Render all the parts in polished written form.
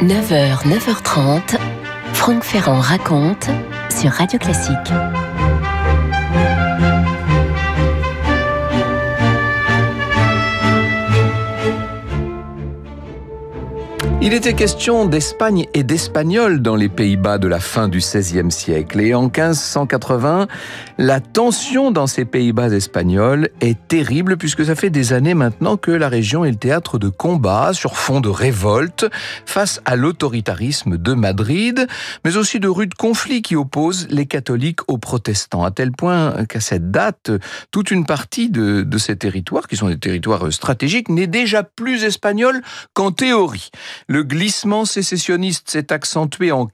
9h, 9h30, Franck Ferrand raconte sur Radio Classique. Il était question d'Espagne et d'Espagnol dans les Pays-Bas de la fin du XVIe siècle. Et en 1580, la tension dans ces Pays-Bas espagnols est terrible puisque ça fait des années maintenant que la région est le théâtre de combats sur fond de révolte face à l'autoritarisme de Madrid, mais aussi de rudes conflits qui opposent les catholiques aux protestants. À tel point qu'à cette date, toute une partie de ces territoires, qui sont des territoires stratégiques, n'est déjà plus espagnole qu'en théorie. Le glissement sécessionniste s'est accentué en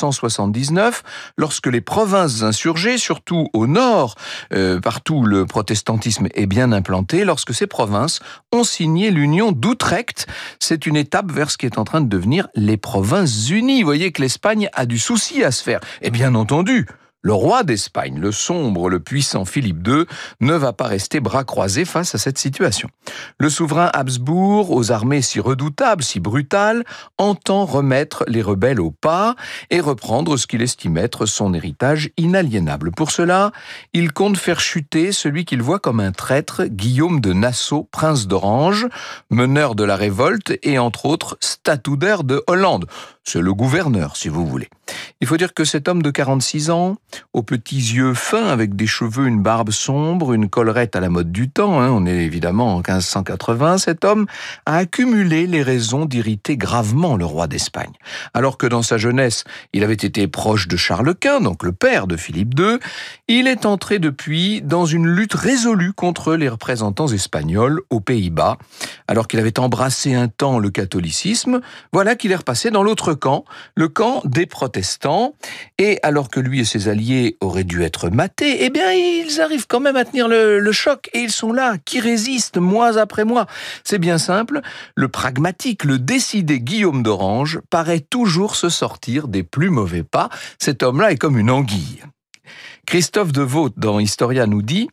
1579 lorsque les provinces insurgées, surtout au nord, partout le protestantisme est bien implanté, lorsque ces provinces ont signé l'union d'Utrecht. C'est une étape vers ce qui est en train de devenir les Provinces unies. Vous voyez que l'Espagne a du souci à se faire. Et bien entendu, le roi d'Espagne, le sombre, le puissant Philippe II, ne va pas rester bras croisés face à cette situation. Le souverain Habsbourg, aux armées si redoutables, si brutales, entend remettre les rebelles au pas et reprendre ce qu'il estime être son héritage inaliénable. Pour cela, il compte faire chuter celui qu'il voit comme un traître, Guillaume de Nassau, prince d'Orange, meneur de la révolte et entre autres statutaire de Hollande. C'est le gouverneur, si vous voulez. Il faut dire que cet homme de 46 ans, aux petits yeux fins, avec des cheveux, une barbe sombre, une collerette à la mode du temps, on est évidemment en 1580, cet homme a accumulé les raisons d'irriter gravement le roi d'Espagne. Alors que dans sa jeunesse, il avait été proche de Charles Quint, donc le père de Philippe II, il est entré depuis dans une lutte résolue contre les représentants espagnols aux Pays-Bas. Alors qu'il avait embrassé un temps le catholicisme, voilà qu'il est repassé dans l'autre camp, le camp des protestants. Et alors que lui et ses alliés auraient dû être matés, eh bien, ils arrivent quand même à tenir le choc. Et ils sont là, qui résistent mois après mois. C'est bien simple, le pragmatique, le décidé Guillaume d'Orange paraît toujours se sortir des plus mauvais pas. Cet homme-là est comme une anguille. Christophe Devote, dans Historia, nous dit: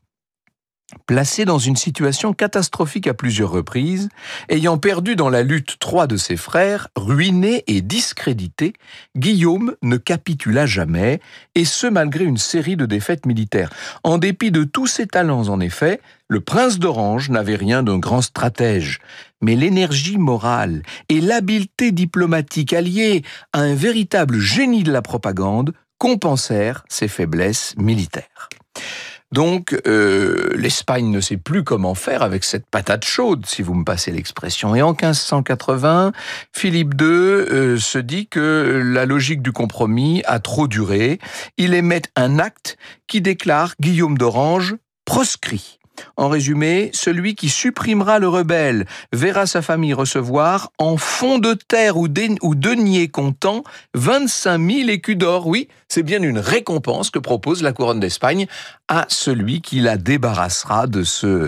placé dans une situation catastrophique à plusieurs reprises, ayant perdu dans la lutte 3 de ses frères, ruiné et discrédité, Guillaume ne capitula jamais, et ce malgré une série de défaites militaires. En dépit de tous ses talents, en effet, le prince d'Orange n'avait rien d'un grand stratège, mais l'énergie morale et l'habileté diplomatique alliée à un véritable génie de la propagande compensèrent ses faiblesses militaires. Donc, l'Espagne ne sait plus comment faire avec cette patate chaude, si vous me passez l'expression. Et en 1580, Philippe II se dit que la logique du compromis a trop duré. Il émet un acte qui déclare Guillaume d'Orange proscrit. En résumé, celui qui supprimera le rebelle verra sa famille recevoir en fonds de terre ou deniers comptant 25 000 écus d'or. Oui, c'est bien une récompense que propose la couronne d'Espagne à celui qui la débarrassera de ce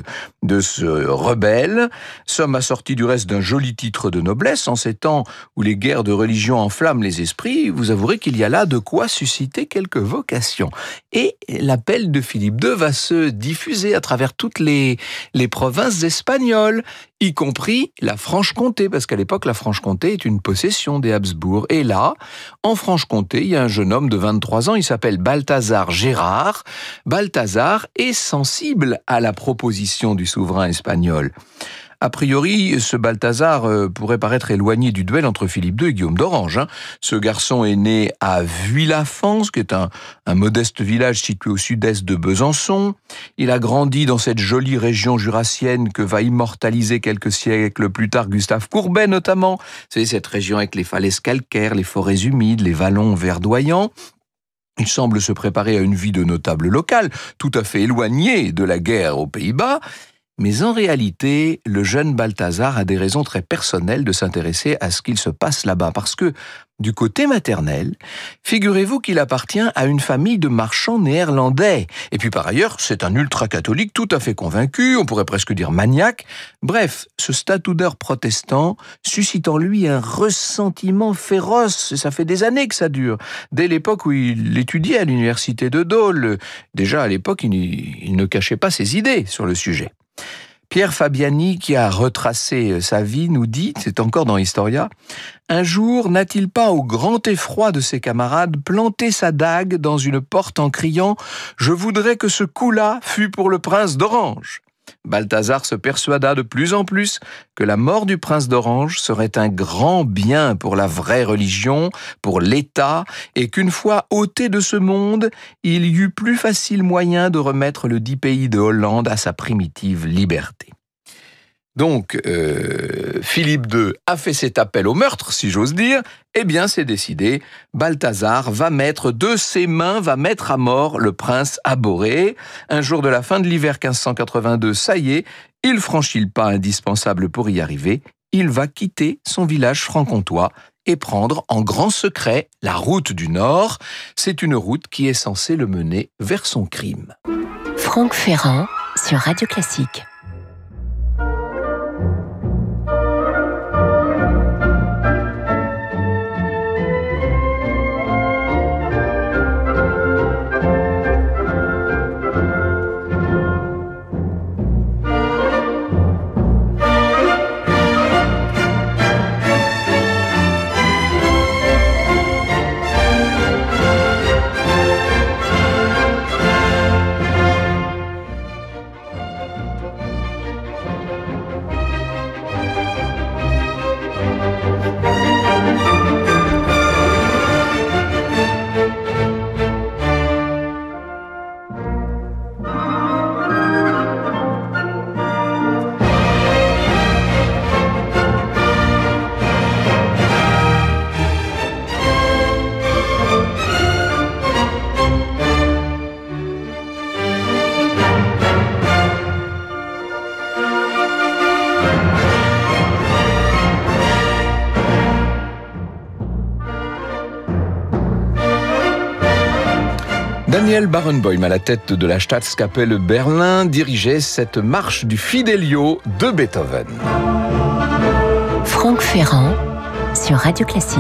rebelle. Somme assortie du reste d'un joli titre de noblesse. En ces temps où les guerres de religion enflamment les esprits, vous avouerez qu'il y a là de quoi susciter quelques vocations. Et l'appel de Philippe II va se diffuser à travers toutes les provinces espagnoles, y compris la Franche-Comté, parce qu'à l'époque, la Franche-Comté est une possession des Habsbourg. Et là, en Franche-Comté, il y a un jeune homme de 23 ans, il s'appelle Balthazar Gérard. Balthazar est sensible à la proposition du souverain espagnol. A priori, ce Balthazar pourrait paraître éloigné du duel entre Philippe II et Guillaume d'Orange. Ce garçon est né à Vuillafans, qui est un modeste village situé au sud-est de Besançon. Il a grandi dans cette jolie région jurassienne que va immortaliser quelques siècles plus tard Gustave Courbet notamment. C'est cette région avec les falaises calcaires, les forêts humides, les vallons verdoyants. Il semble se préparer à une vie de notable local, tout à fait éloigné de la guerre aux Pays-Bas. Mais en réalité, le jeune Balthazar a des raisons très personnelles de s'intéresser à ce qu'il se passe là-bas. Parce que, du côté maternel, figurez-vous qu'il appartient à une famille de marchands néerlandais. Et puis par ailleurs, c'est un ultra-catholique tout à fait convaincu, on pourrait presque dire maniaque. Bref, ce statutaire protestant suscite en lui un ressentiment féroce. Ça fait des années que ça dure. Dès l'époque où il étudiait à l'université de Dole, déjà à l'époque, il ne cachait pas ses idées sur le sujet. Pierre Fabiani, qui a retracé sa vie, nous dit, c'est encore dans Historia, « Un jour, n'a-t-il pas, au grand effroi de ses camarades, planté sa dague dans une porte en criant « Je voudrais que ce coup-là fût pour le prince d'Orange ». Balthazar se persuada de plus en plus que la mort du prince d'Orange serait un grand bien pour la vraie religion, pour l'État, et qu'une fois ôté de ce monde, il y eut plus facile moyen de remettre le dit pays de Hollande à sa primitive liberté. Donc, Philippe II a fait cet appel au meurtre, si j'ose dire. Eh bien, c'est décidé. Balthazar va mettre de ses mains, va mettre à mort le prince abhorré. Un jour de la fin de l'hiver 1582, ça y est, il franchit le pas indispensable pour y arriver. Il va quitter son village franc-comtois et prendre en grand secret la route du Nord. C'est une route qui est censée le mener vers son crime. Franck Ferrand sur Radio Classique. Daniel Barenboim, à la tête de la Staatskapelle Berlin, dirigeait cette marche du Fidelio de Beethoven. Franck Ferrand sur Radio Classique.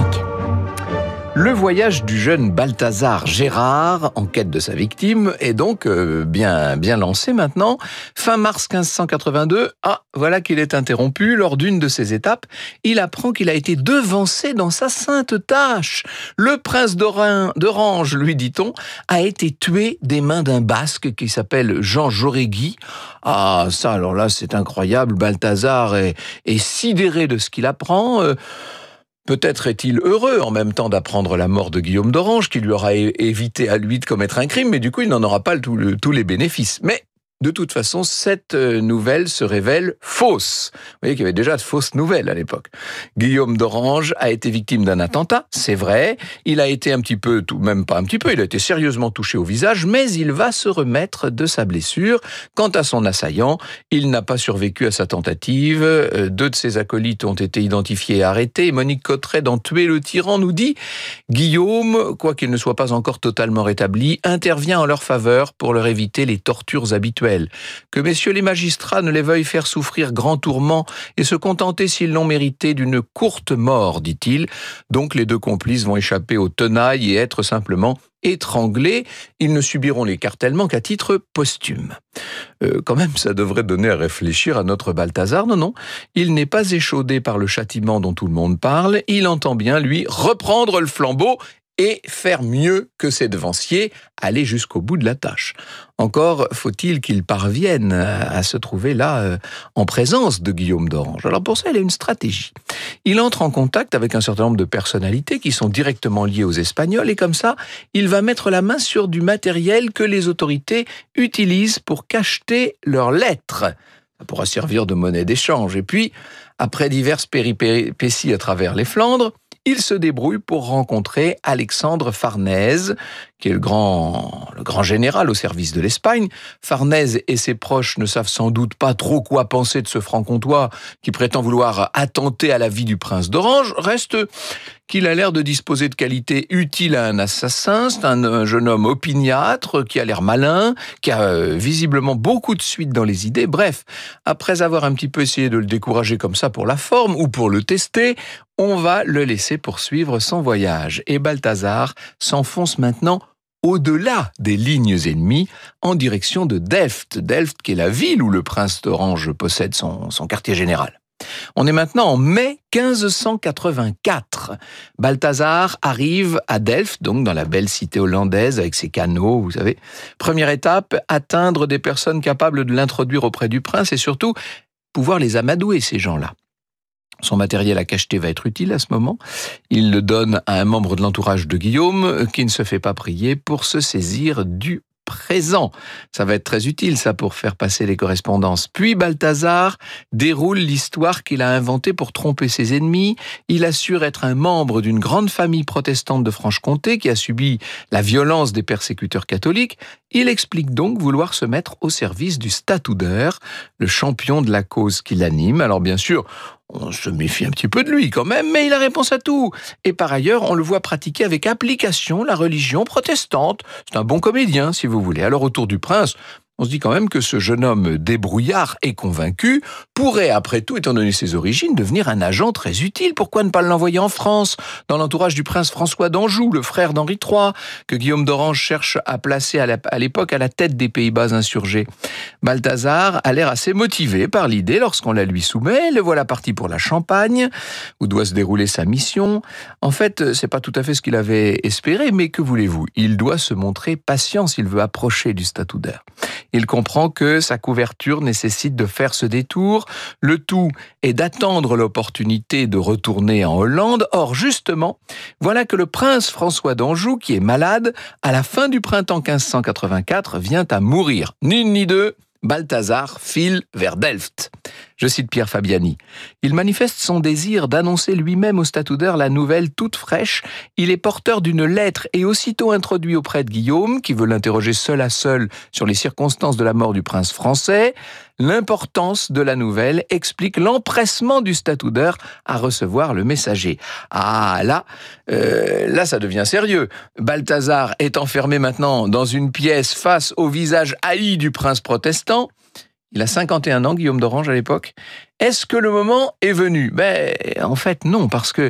Le voyage du jeune Balthazar Gérard, en quête de sa victime, est donc bien lancé maintenant. Fin mars 1582, voilà qu'il est interrompu. Lors d'une de ses étapes, il apprend qu'il a été devancé dans sa sainte tâche. Le prince d'Orange, lui dit-on, a été tué des mains d'un Basque qui s'appelle Jean Jaurégui. Ah, ça, alors là, c'est incroyable. Balthazar est sidéré de ce qu'il apprend. Peut-être est-il heureux en même temps d'apprendre la mort de Guillaume d'Orange, qui lui aura évité à lui de commettre un crime, mais du coup, il n'en aura pas tous les bénéfices. Mais de toute façon, cette nouvelle se révèle fausse. Vous voyez qu'il y avait déjà de fausses nouvelles à l'époque. Guillaume d'Orange a été victime d'un attentat, c'est vrai. Il a été même pas un petit peu, il a été sérieusement touché au visage, mais il va se remettre de sa blessure. Quant à son assaillant, il n'a pas survécu à sa tentative. 2 de ses acolytes ont été identifiés et arrêtés. Monique Cotteret, dans Tuer le tyran, nous dit « Guillaume, quoiqu'il ne soit pas encore totalement rétabli, intervient en leur faveur pour leur éviter les tortures habituelles. Que messieurs les magistrats ne les veuillent faire souffrir grand tourment et se contenter, s'ils l'ont mérité, d'une courte mort, dit-il. Donc les 2 complices vont échapper aux tenailles et être simplement étranglés. Ils ne subiront l'écartèlement qu'à titre posthume. » Quand même, ça devrait donner à réfléchir à notre Balthazar. Non, il n'est pas échaudé par le châtiment dont tout le monde parle. Il entend bien, lui, reprendre le flambeau et faire mieux que ses devanciers, aller jusqu'au bout de la tâche. Encore faut-il qu'il parvienne à se trouver là, en présence de Guillaume d'Orange. Alors pour ça, il a une stratégie. Il entre en contact avec un certain nombre de personnalités qui sont directement liées aux Espagnols, et comme ça, il va mettre la main sur du matériel que les autorités utilisent pour cacheter leurs lettres. Ça pourra servir de monnaie d'échange. Et puis, après diverses péripéties à travers les Flandres, il se débrouille pour rencontrer Alexandre Farnèse, qui est le grand général au service de l'Espagne. Farnèse et ses proches ne savent sans doute pas trop quoi penser de ce franc-comtois qui prétend vouloir attenter à la vie du prince d'Orange. Reste qu'il a l'air de disposer de qualités utiles à un assassin. C'est un jeune homme opiniâtre, qui a l'air malin, qui a visiblement beaucoup de suite dans les idées. Bref, après avoir un petit peu essayé de le décourager comme ça pour la forme ou pour le tester, on va le laisser poursuivre son voyage. Et Balthazar s'enfonce maintenant au-delà des lignes ennemies, en direction de Delft. Delft, qui est la ville où le prince d'Orange possède son quartier général. On est maintenant en mai 1584. Balthazar arrive à Delft, donc dans la belle cité hollandaise avec ses canaux, vous savez. Première étape, atteindre des personnes capables de l'introduire auprès du prince et surtout pouvoir les amadouer, ces gens-là. Son matériel à cacheter va être utile à ce moment. Il le donne à un membre de l'entourage de Guillaume qui ne se fait pas prier pour se saisir du présent. Ça va être très utile, ça, pour faire passer les correspondances. Puis Balthazar déroule l'histoire qu'il a inventée pour tromper ses ennemis. Il assure être un membre d'une grande famille protestante de Franche-Comté qui a subi la violence des persécuteurs catholiques. Il explique donc vouloir se mettre au service du Statuder, le champion de la cause qui l'anime. Alors bien sûr, on se méfie un petit peu de lui quand même, mais il a réponse à tout. Et par ailleurs, on le voit pratiquer avec application la religion protestante. C'est un bon comédien, si vous voulez. Alors autour du prince, on se dit quand même que ce jeune homme débrouillard et convaincu pourrait, après tout, étant donné ses origines, devenir un agent très utile. Pourquoi ne pas l'envoyer en France, dans l'entourage du prince François d'Anjou, le frère d'Henri III, que Guillaume d'Orange cherche à placer à l'époque à la tête des Pays-Bas insurgés. Balthazar a l'air assez motivé par l'idée lorsqu'on la lui soumet. Le voilà parti pour la Champagne, où doit se dérouler sa mission. En fait, c'est pas tout à fait ce qu'il avait espéré, mais que voulez-vous ? Il doit se montrer patient s'il veut approcher du Statuder. Il comprend que sa couverture nécessite de faire ce détour. Le tout est d'attendre l'opportunité de retourner en Hollande. Or, justement, voilà que le prince François d'Anjou, qui est malade, à la fin du printemps 1584, vient à mourir. Ni une ni deux, Balthazar file vers Delft. Je cite Pierre Fabiani. Il manifeste son désir d'annoncer lui-même au Statuder la nouvelle toute fraîche. Il est porteur d'une lettre et aussitôt introduit auprès de Guillaume, qui veut l'interroger seul à seul sur les circonstances de la mort du prince français. L'importance de la nouvelle explique l'empressement du Statuder à recevoir le messager. Ah, là, ça devient sérieux. Balthazar est enfermé maintenant dans une pièce face au visage haï du prince protestant. Il a 51 ans, Guillaume d'Orange, à l'époque. Est-ce que le moment est venu ? En fait, non, parce que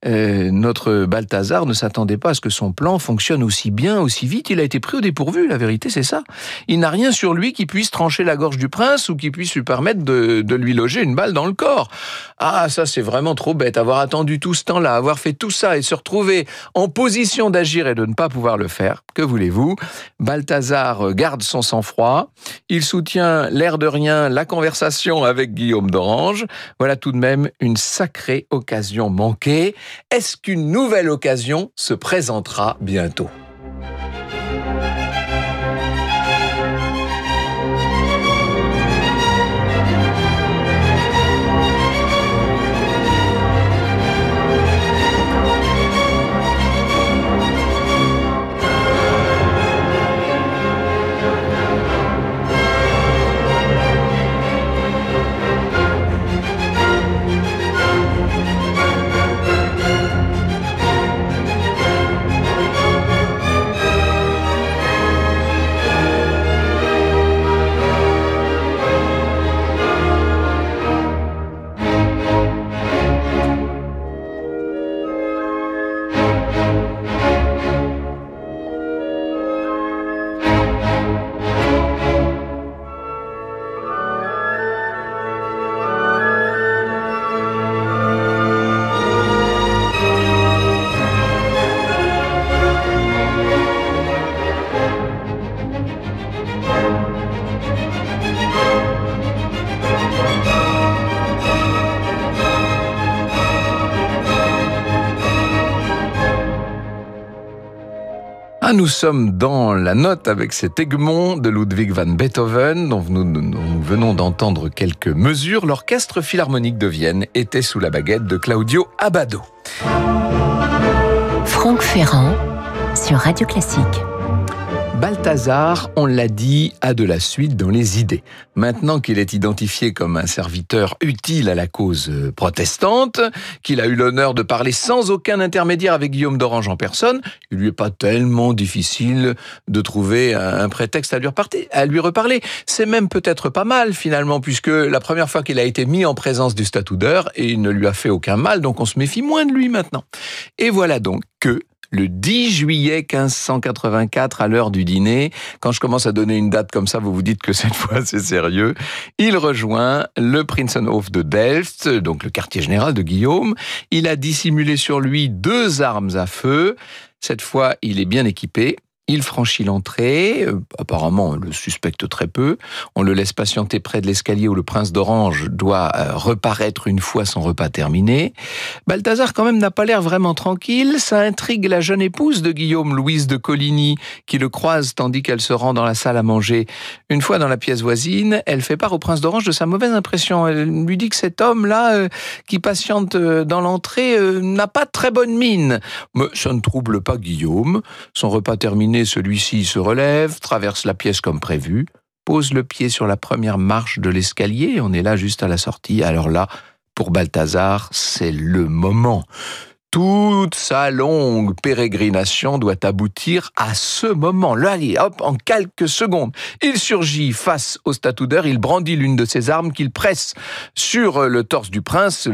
notre Balthazar ne s'attendait pas à ce que son plan fonctionne aussi bien, aussi vite. Il a été pris au dépourvu, la vérité, c'est ça. Il n'a rien sur lui qui puisse trancher la gorge du prince ou qui puisse lui permettre de lui loger une balle dans le corps. Ah, ça, c'est vraiment trop bête. Avoir attendu tout ce temps-là, avoir fait tout ça et se retrouver en position d'agir et de ne pas pouvoir le faire. Que voulez-vous ? Balthazar garde son sang-froid. Il soutient, l'air de rien, la conversation avec Guillaume d'Orange. Voilà tout de même une sacrée occasion manquée. Est-ce qu'une nouvelle occasion se présentera bientôt ? Nous sommes dans la note avec cet Egmont de Ludwig van Beethoven dont nous venons d'entendre quelques mesures. L'orchestre philharmonique de Vienne était sous la baguette de Claudio Abbado. Franck Ferrand sur Radio Classique. Balthazar, on l'a dit, a de la suite dans les idées. Maintenant qu'il est identifié comme un serviteur utile à la cause protestante, qu'il a eu l'honneur de parler sans aucun intermédiaire avec Guillaume d'Orange en personne, il lui est pas tellement difficile de trouver un prétexte à lui reparler. C'est même peut-être pas mal finalement, puisque la première fois qu'il a été mis en présence du Statuder, il ne lui a fait aucun mal, donc on se méfie moins de lui maintenant. Et voilà donc que le 10 juillet 1584 à l'heure du dîner. Quand je commence à donner une date comme ça, vous vous dites que cette fois c'est sérieux. Il rejoint le Prinsenhof de Delft, donc le quartier général de Guillaume. Il a dissimulé sur lui 2 armes à feu. Cette fois, il est bien équipé. Il franchit l'entrée, apparemment on le suspecte très peu, on le laisse patienter près de l'escalier où le prince d'Orange doit reparaître une fois son repas terminé. Balthazar quand même n'a pas l'air vraiment tranquille, ça intrigue la jeune épouse de Guillaume, Louise de Coligny, qui le croise tandis qu'elle se rend dans la salle à manger. Une fois dans la pièce voisine, elle fait part au prince d'Orange de sa mauvaise impression. Elle lui dit que cet homme-là, qui patiente dans l'entrée, n'a pas de très bonne mine. Mais ça ne trouble pas Guillaume, son repas terminé, celui-ci se relève, traverse la pièce comme prévu, pose le pied sur la première marche de l'escalier, on est là juste à la sortie. Alors là, pour Balthazar, c'est le moment. Toute sa longue pérégrination doit aboutir à ce moment. Là, allez, hop, en quelques secondes, il surgit face au statuaire, il brandit l'une de ses armes qu'il presse sur le torse du prince,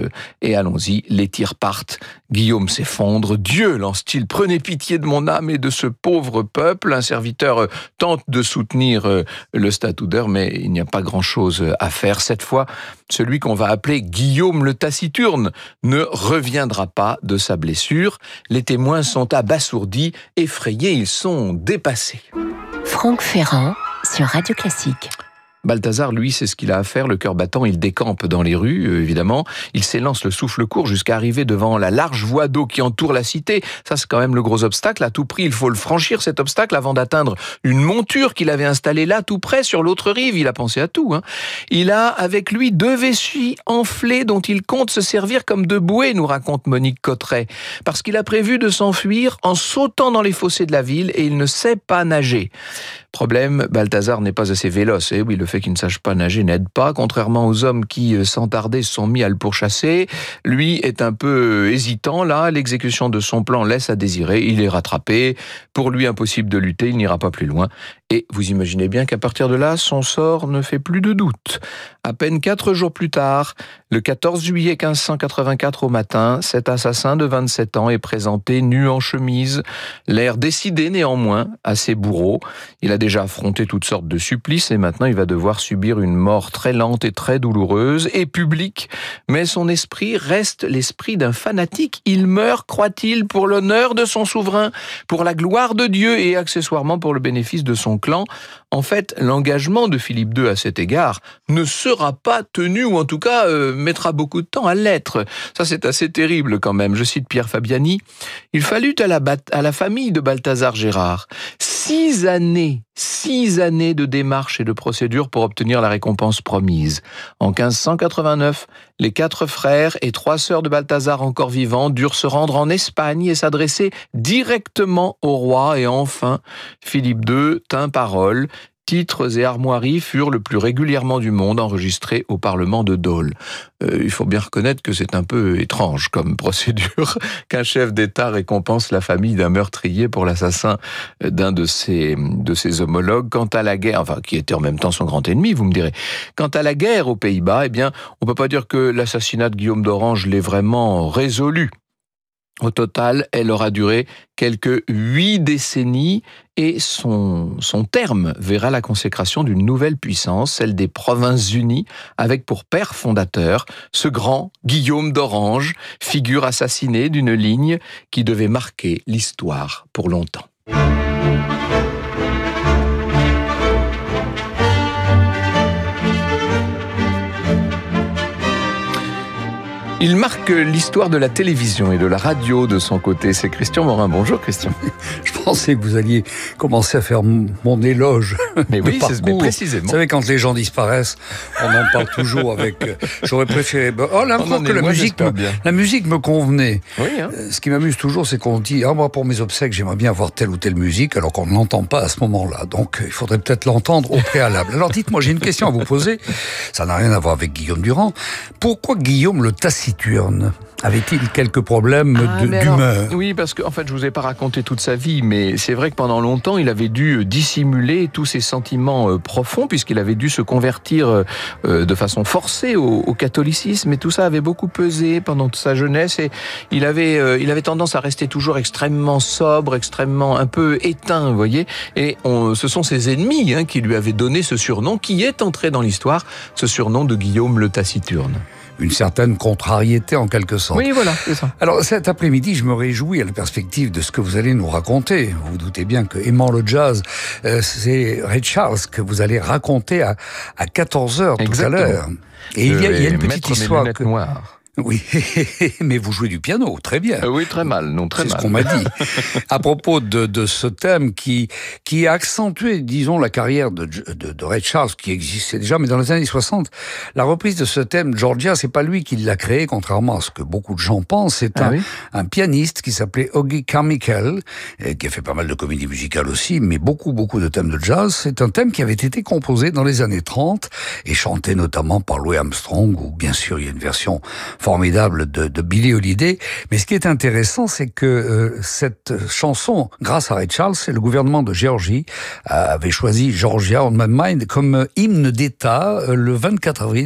et allons-y, les tirs partent. Guillaume s'effondre. Dieu, lance-t-il, prenez pitié de mon âme et de ce pauvre peuple. Un serviteur tente de soutenir le statuaire, mais il n'y a pas grand-chose à faire. Cette fois, celui qu'on va appeler Guillaume le Taciturne ne reviendra pas de sa blessure. Les témoins sont abasourdis, effrayés, ils sont dépassés. Franck Ferrand sur Radio Classique. Balthazar, lui, c'est ce qu'il a à faire, le cœur battant, il décampe dans les rues, évidemment. Il s'élance le souffle court jusqu'à arriver devant la large voie d'eau qui entoure la cité. Ça, c'est quand même le gros obstacle. À tout prix, il faut le franchir, cet obstacle, avant d'atteindre une monture qu'il avait installée là, tout près, sur l'autre rive. Il a pensé à tout, hein. Il a avec lui 2 vessuies enflées dont il compte se servir comme de bouées, nous raconte Monique Cotteret. Parce qu'il a prévu de s'enfuir en sautant dans les fossés de la ville et il ne sait pas nager. Problème, Balthazar n'est pas assez véloce. Et oui, le fait qu'il ne sache pas nager n'aide pas. Contrairement aux hommes qui, sans tarder, se sont mis à le pourchasser, lui est un peu hésitant. Là, l'exécution de son plan laisse à désirer. Il est rattrapé. Pour lui, impossible de lutter. Il n'ira pas plus loin. Et vous imaginez bien qu'à partir de là, son sort ne fait plus de doute. À peine 4 jours plus tard, le 14 juillet 1584 au matin, cet assassin de 27 ans est présenté nu en chemise, l'air décidé néanmoins à ses bourreaux. Il a déjà affronté toutes sortes de supplices et maintenant il va devoir subir une mort très lente et très douloureuse et publique. Mais son esprit reste l'esprit d'un fanatique. Il meurt, croit-il, pour l'honneur de son souverain, pour la gloire de Dieu et accessoirement pour le bénéfice de son clan. En fait, l'engagement de Philippe II à cet égard ne sera pas tenu, ou en tout cas mettra beaucoup de temps à l'être. Ça, c'est assez terrible quand même. Je cite Pierre Fabiani. « Il fallut à la famille de Balthazar Gérard 6 années de démarches et de procédures pour obtenir la récompense promise. En 1589, les 4 frères et 3 sœurs de Balthazar encore vivants durent se rendre en Espagne et s'adresser directement au roi. Et enfin, Philippe II tint parole. Titres et armoiries furent le plus régulièrement du monde enregistrés au Parlement de Dole. Il faut bien reconnaître que c'est un peu étrange comme procédure qu'un chef d'État récompense la famille d'un meurtrier pour l'assassin d'un de ses homologues. Quant à la guerre, enfin qui était en même temps son grand ennemi, vous me direz. Quant à la guerre aux Pays-Bas, eh bien, on peut pas dire que l'assassinat de Guillaume d'Orange l'ait vraiment résolu. Au total, elle aura duré quelques 8 décennies et son terme verra la consécration d'une nouvelle puissance, celle des Provinces-Unies, avec pour père fondateur ce grand Guillaume d'Orange, figure assassinée d'une ligne qui devait marquer l'histoire pour longtemps. Il marque l'histoire de la télévision et de la radio de son côté. C'est Christian Morin. Bonjour Christian. Je pensais que vous alliez commencer à faire mon éloge. Mais oui, c'est précisément. Vous savez, quand les gens disparaissent, on en parle toujours avec... J'aurais préféré... Oh, là, encore que la musique me convenait. Oui, hein. Ce qui m'amuse toujours, c'est qu'on dit, moi, pour mes obsèques, j'aimerais bien avoir telle ou telle musique, alors qu'on ne l'entend pas à ce moment-là. Donc, il faudrait peut-être l'entendre au préalable. Alors, dites-moi, j'ai une question à vous poser. Ça n'a rien à voir avec Guillaume Durand. Pourquoi Guillaume le Taciturne ? taciturne? Avait-il quelques problèmes d'humeur? Oui, parce qu'en fait, je vous ai pas raconté toute sa vie, mais c'est vrai que pendant longtemps, il avait dû dissimuler tous ses sentiments profonds, puisqu'il avait dû se convertir de façon forcée au catholicisme, et tout ça avait beaucoup pesé pendant toute sa jeunesse, et il avait tendance à rester toujours extrêmement sobre, extrêmement un peu éteint, vous voyez, et ce sont ses ennemis qui lui avaient donné ce surnom, qui est entré dans l'histoire, ce surnom de Guillaume le Taciturne. Une certaine contrariété en quelque sorte. Oui, voilà, c'est ça. Alors cet après-midi, je me réjouis à la perspective de ce que vous allez nous raconter. Vous vous doutez bien que aimant le jazz, c'est Ray Charles que vous allez raconter à 14h tout à l'heure. Et il y a une petite histoire que... Oui, mais vous jouez du piano, très bien. Oui, très mal, non, très mal. C'est ce qu'on m'a dit. À propos de ce thème qui a accentué, disons, la carrière de Ray Charles, qui existait déjà, mais dans les années 60, la reprise de ce thème, Georgia, c'est pas lui qui l'a créé, contrairement à ce que beaucoup de gens pensent. C'est un pianiste qui s'appelait Augie Carmichael, qui a fait pas mal de comédies musicales aussi, mais beaucoup de thèmes de jazz. C'est un thème qui avait été composé dans les années 30 et chanté notamment par Louis Armstrong, ou bien sûr, il y a une version formidable de Billie Holiday. Mais ce qui est intéressant, c'est que cette chanson, grâce à Ray Charles, le gouvernement de Géorgie avait choisi Georgia on My Mind comme hymne d'État le 24 avril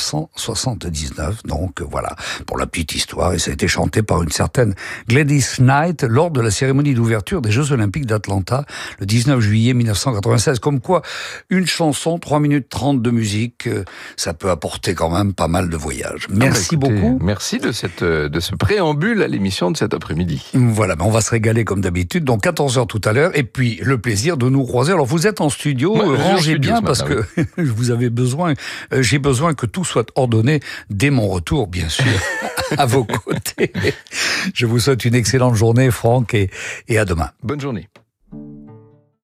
1979. Donc voilà, pour la petite histoire, et ça a été chanté par une certaine Gladys Knight lors de la cérémonie d'ouverture des Jeux Olympiques d'Atlanta le 19 juillet 1996. Comme quoi, une chanson, 3 minutes 30 de musique, ça peut apporter quand même pas mal de voyages. Merci beaucoup. Merci de ce préambule à l'émission de cet après-midi. Voilà, on va se régaler comme d'habitude, donc 14h tout à l'heure, et puis le plaisir de nous croiser. Alors vous êtes en studio, rangez bien parce que vous avez besoin, j'ai besoin que tout soit ordonné dès mon retour, bien sûr, à vos côtés. Je vous souhaite une excellente journée, Franck, et à demain. Bonne journée.